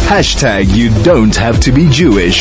You don't have to be Jewish.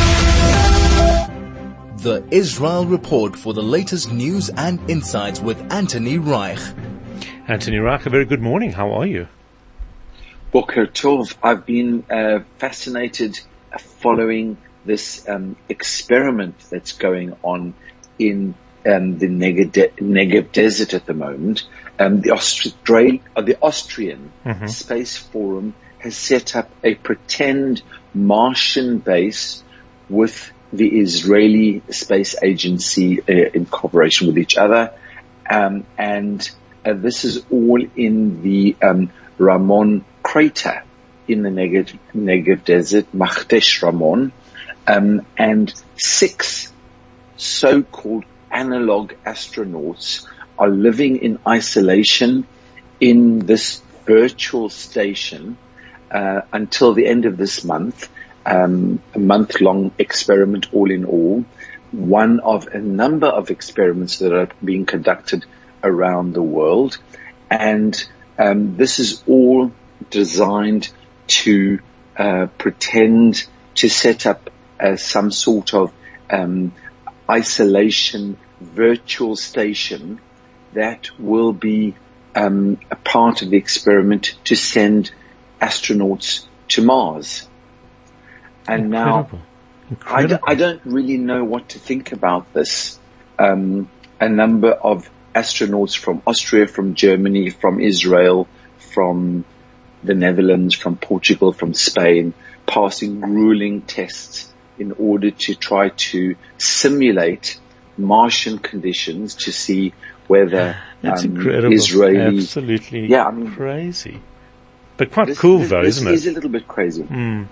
The Israel Report for the latest news and insights with Anthony Reich. Anthony Reich, a very good morning. How are you? Boker Tov. I've been fascinated following this experiment that's going on in the Negev Desert at the moment. The Austrian Space Forum has set up a pretend Martian base with the Israeli Space Agency in cooperation with each other. And this is all in the Ramon crater in the Negev Desert, Machtesh Ramon. And 6 so-called analog astronauts are living in isolation in this virtual station until the end of this month, a month-long experiment all in all, one of a number of experiments that are being conducted around the world. And this is all designed to pretend to set up some sort of isolation virtual station that will be a part of the experiment to send astronauts to Mars. And Incredible. now I don't really know what to think about this. A number of astronauts from Austria, from Germany, from Israel, from the Netherlands, from Portugal, from Spain, passing grueling tests in order to try to simulate Martian conditions to see whether that's incredible. Israeli, absolutely crazy, but quite cool though, isn't it? This is a little bit crazy.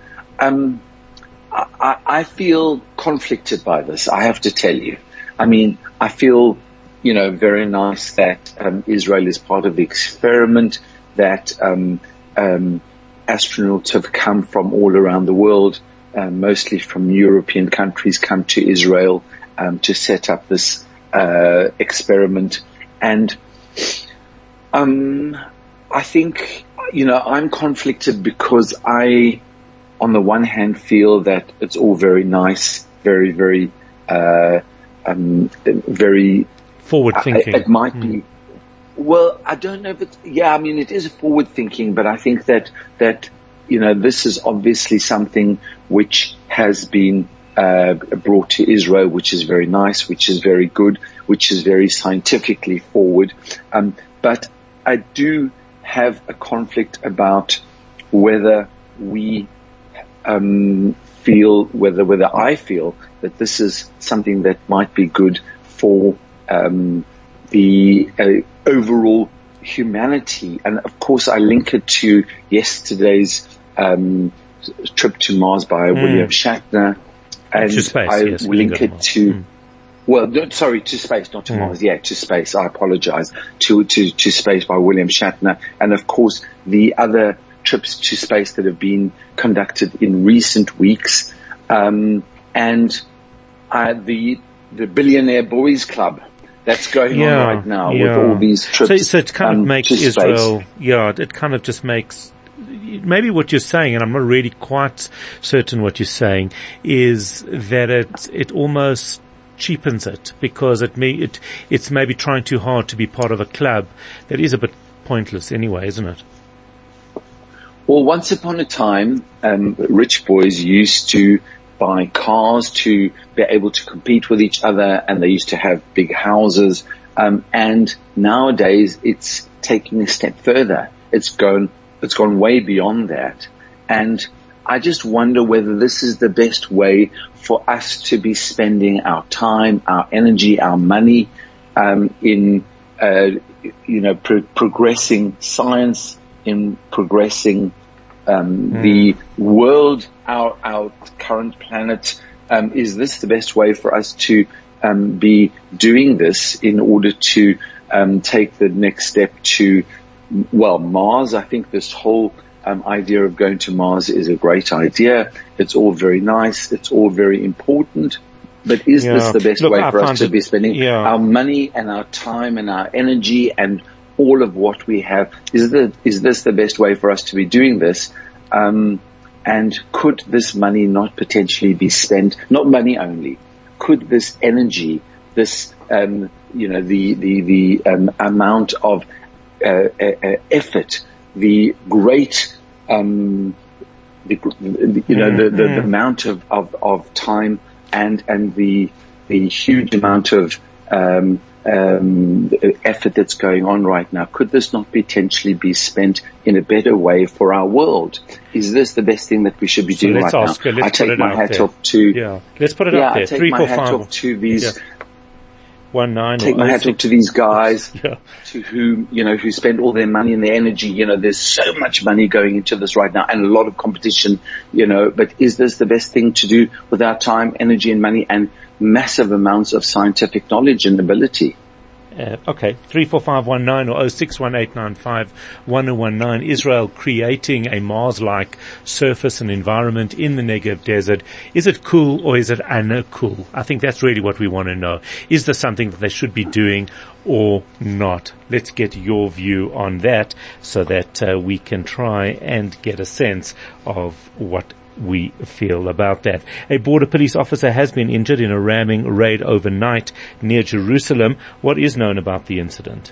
I feel conflicted by this, I have to tell you. I mean, I feel, very nice that Israel is part of the experiment, that astronauts have come from all around the world, mostly from European countries, come to Israel to set up this experiment. And I think, I'm conflicted because I, on the one hand, feel that it's all very nice, very, very, very forward thinking. It might be. Well, I don't know if it is forward thinking, but I think that this is obviously something which has been brought to Israel, which is very nice, which is very good, which is very scientifically forward. But I do have a conflict about whether we whether I feel that this is something that might be good for the overall humanity. And of course I link it to yesterday's trip to Mars by William Shatner, and to space, I yes, link it to to space, not to Mars. Yeah, to space. I apologize. To space by William Shatner, and of course the other trips to space that have been conducted in recent weeks, and the Billionaire Boys Club that's going on right now with all these trips. So it kind of makes Israel. It kind of just makes. Maybe what you're saying, and I'm not really quite certain what you're saying, is that it almost cheapens it, because it's maybe trying too hard to be part of a club that is a bit pointless anyway, isn't it? Well, once upon a time, rich boys used to buy cars to be able to compete with each other, and they used to have big houses. And nowadays, it's taking a step further. It's gone way beyond that. And I just wonder whether this is the best way for us to be spending our time, our energy, our money, in, progressing science, in progressing, the world, our current planet. Is this the best way for us to, be doing this in order to, take the next step to, Mars? I think this whole idea of going to Mars is a great idea. It's all very nice. It's all very important. But is this the best way for us to be spending our money and our time and our energy and all of what we have? Is this the best way for us to be doing this? And could this money not potentially be spent, not money only, could this energy, this, the amount of effort, the great, the amount of time and the huge amount of effort that's going on right now, could this not potentially be spent in a better way for our world? Is this the best thing that we should be doing right now? I take my hat off to let's put it up there. I take my hat off to these. 19 Take my hat off to these guys to who spend all their money and their energy. There's so much money going into this right now and a lot of competition, but is this the best thing to do with our time, energy and money and massive amounts of scientific knowledge and ability? Okay, 34519 or 0618951019. Israel creating a Mars-like surface and environment in the Negev desert. Is it cool or is it uncool? I think that's really what we want to know. Is there something that they should be doing or not? Let's get your view on that so that we can try and get a sense of what we feel about that. A border police officer has been injured in a ramming raid overnight near Jerusalem. What is known about the incident?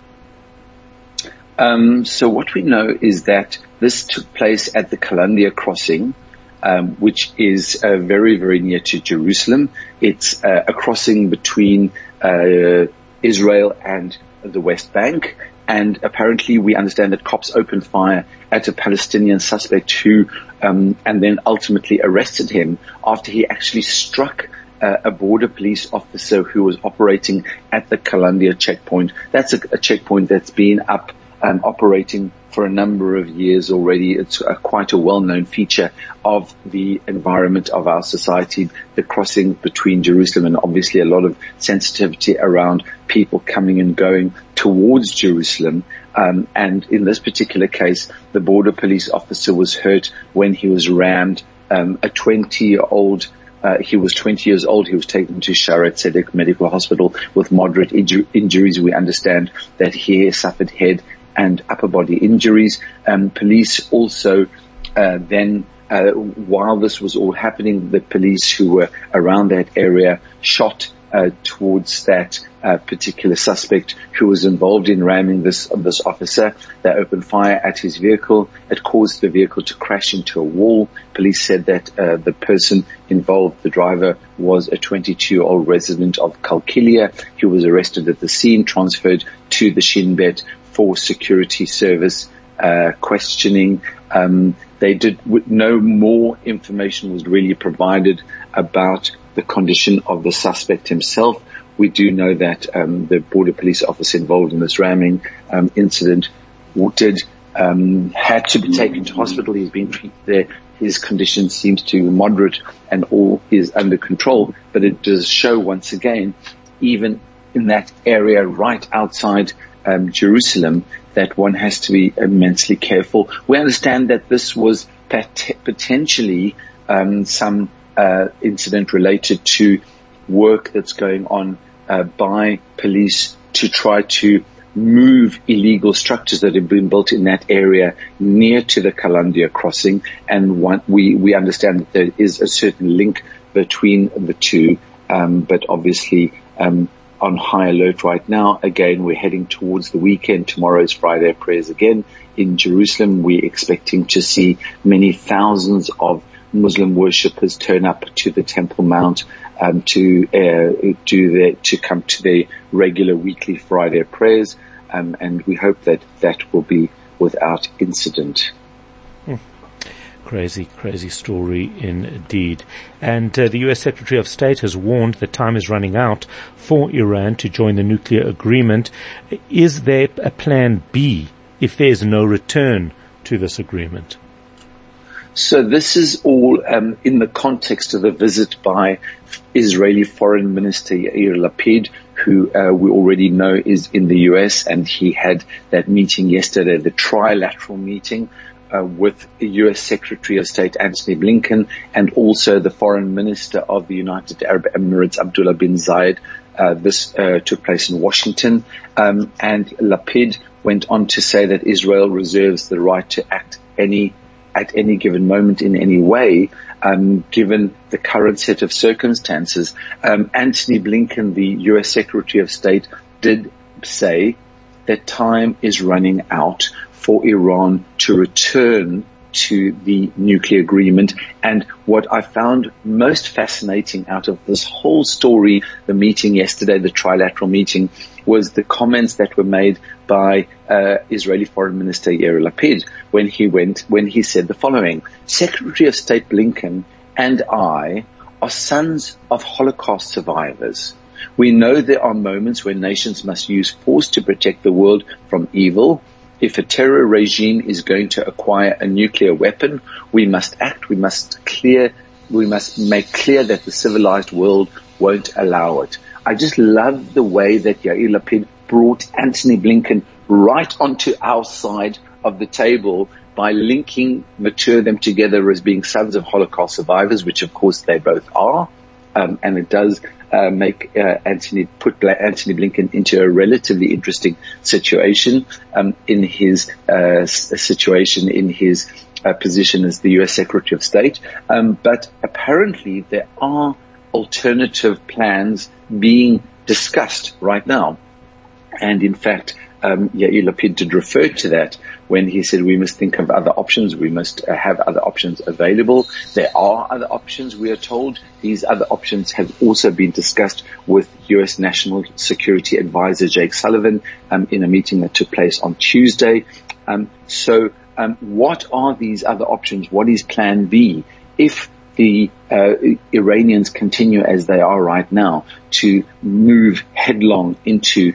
So what we know is that this took place at the Kalandia crossing, which is very, very near to Jerusalem. It's a crossing between Israel and the West Bank. And apparently we understand that cops opened fire at a Palestinian suspect who, and then ultimately arrested him after he actually struck a border police officer who was operating at the Kalandia checkpoint. That's a checkpoint that's been up operating for a number of years already. It's quite a well-known feature of the environment of our society, the crossing between Jerusalem, and obviously a lot of sensitivity around people coming and going towards Jerusalem. And in this particular case, the border police officer was hurt when he was rammed. A 20-year-old, he was 20 years old. He was taken to Shaare Zedek Medical Hospital with moderate injuries. We understand that he suffered head and upper body injuries. Police also then, while this was all happening, the police who were around that area shot towards that particular suspect who was involved in ramming this officer. They opened fire at his vehicle. It caused the vehicle to crash into a wall. Police said that the person involved, the driver, was a 22-year-old resident of Kalkilia. He was arrested at the scene, transferred to the Shin Bet for security service questioning. No more information was really provided about the condition of the suspect himself. We do know that the border police officer involved in this ramming incident had to be taken to hospital. He's been treated there. His condition seems to be moderate and all is under control. But it does show once again, even in that area right outside Jerusalem, that one has to be immensely careful. We understand that this was potentially some incident related to work that's going on by police to try to move illegal structures that have been built in that area near to the Kalandia crossing. And we understand that there is a certain link between the two, but obviously on high alert right now. Again, we're heading towards the weekend. Tomorrow is Friday prayers again in Jerusalem. We're expecting to see many thousands of Muslim worshippers turn up to the Temple Mount to come to their regular weekly Friday prayers, and we hope that that will be without incident. Crazy story indeed. And the U.S. Secretary of State has warned that time is running out for Iran to join the nuclear agreement. Is there a plan B if there's no return to this agreement? So this is all in the context of a visit by Israeli Foreign Minister Yair Lapid, who we already know is in the U.S., and he had that meeting yesterday, the trilateral meeting with the U.S. Secretary of State Antony Blinken and also the Foreign Minister of the United Arab Emirates Abdullah bin Zayed. This took place in Washington, and Lapid went on to say that Israel reserves the right to act any at any given moment in any way, given the current set of circumstances. Antony Blinken, the U.S. Secretary of State, did say that time is running out for Iran to return to the nuclear agreement. And what I found most fascinating out of this whole story, the meeting yesterday, the trilateral meeting, was the comments that were made by Israeli Foreign Minister Yair Lapid when he said the following: Secretary of State Blinken and I are sons of Holocaust survivors. We know there are moments when nations must use force to protect the world from evil. If a terror regime is going to acquire a nuclear weapon, we must act. We must make clear that the civilized world won't allow it. I just love the way that Yair Lapid brought Antony Blinken right onto our side of the table by linking them together as being sons of Holocaust survivors, which of course they both are. And it does make Antony Blinken into a relatively interesting situation in his position as the U.S. Secretary of State. But apparently there are alternative plans being discussed right now. And in fact, Yair Lapid did refer to that when he said we must think of other options, we must have other options available. There are other options, we are told. These other options have also been discussed with U.S. National Security Advisor Jake Sullivan in a meeting that took place on Tuesday. So what are these other options? What is Plan B if the Iranians continue as they are right now to move headlong into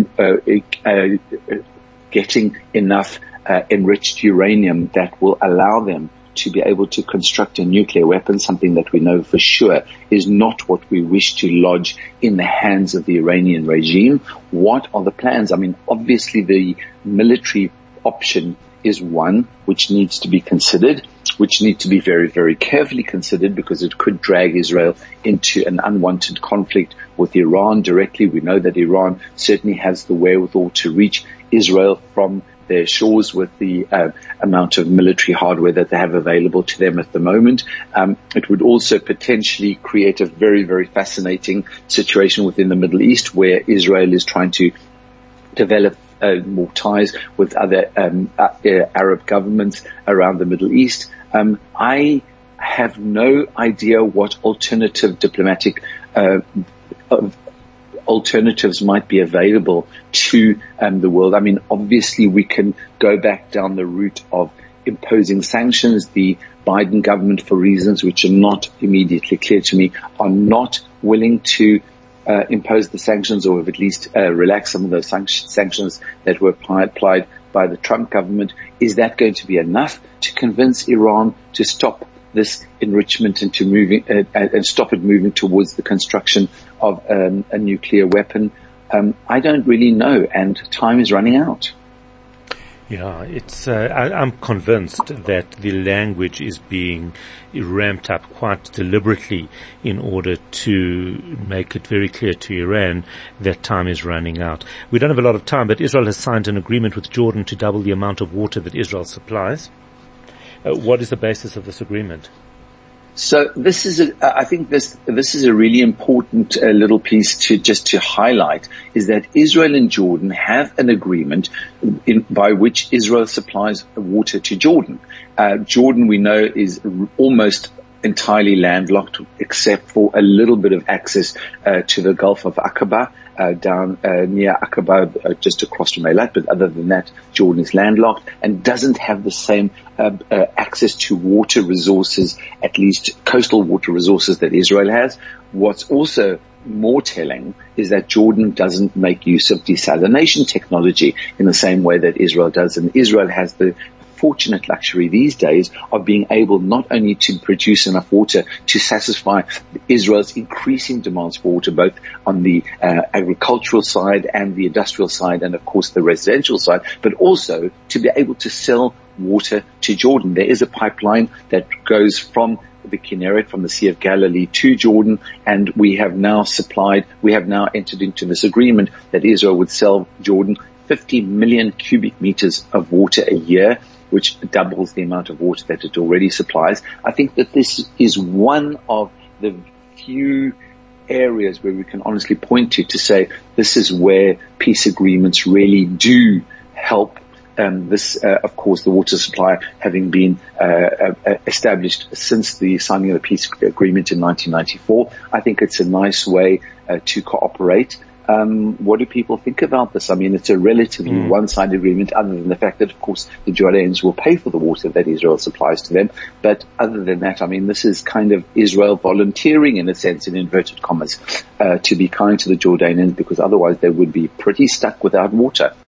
getting enough enriched uranium that will allow them to be able to construct a nuclear weapon, something that we know for sure is not what we wish to lodge in the hands of the Iranian regime. What are the plans? I mean, obviously the military option is one which needs to be considered, which need to be very, very carefully considered because it could drag Israel into an unwanted conflict with Iran directly. We know that Iran certainly has the wherewithal to reach Israel from their shores with the amount of military hardware that they have available to them at the moment. It would also potentially create a very, very fascinating situation within the Middle East where Israel is trying to develop more ties with other Arab governments around the Middle East. I have no idea what alternative diplomatic alternatives might be available to the world. I mean, obviously we can go back down the route of imposing sanctions. The Biden government, for reasons which are not immediately clear to me, are not willing to impose the sanctions, or at least relax some of those sanctions that were applied by the Trump government. Is that going to be enough to convince Iran to stop this enrichment and and stop it moving towards the construction of a nuclear weapon? I don't really know, and time is running out. Yeah, I'm convinced that the language is being ramped up quite deliberately in order to make it very clear to Iran that time is running out. We don't have a lot of time, but Israel has signed an agreement with Jordan to double the amount of water that Israel supplies. What is the basis of this agreement? So this is, I think this is a really important little piece to highlight, is that Israel and Jordan have an agreement by which Israel supplies water to Jordan. Jordan, we know, is almost entirely landlocked, except for a little bit of access to the Gulf of Aqaba, down near Aqaba, just across from Eilat. But other than that, Jordan is landlocked and doesn't have the same access to water resources, at least coastal water resources, that Israel has. What's also more telling is that Jordan doesn't make use of desalination technology in the same way that Israel does, and Israel has the fortunate luxury these days of being able not only to produce enough water to satisfy Israel's increasing demands for water, both on the agricultural side and the industrial side, and of course the residential side, but also to be able to sell water to Jordan. There is a pipeline that goes from the Kinneret, from the Sea of Galilee to Jordan, and we have now entered into this agreement that Israel would sell Jordan 50 million cubic meters of water a year. which doubles the amount of water that it already supplies. I think that this is one of the few areas where we can honestly point to say this is where peace agreements really do help. Of course, the water supply having been established since the signing of the peace agreement in 1994, I think it's a nice way to cooperate. What do people think about this? I mean, it's a relatively one-sided agreement, other than the fact that, of course, the Jordanians will pay for the water that Israel supplies to them. But other than that, I mean, this is kind of Israel volunteering, in a sense, in inverted commas, to be kind to the Jordanians, because otherwise they would be pretty stuck without water.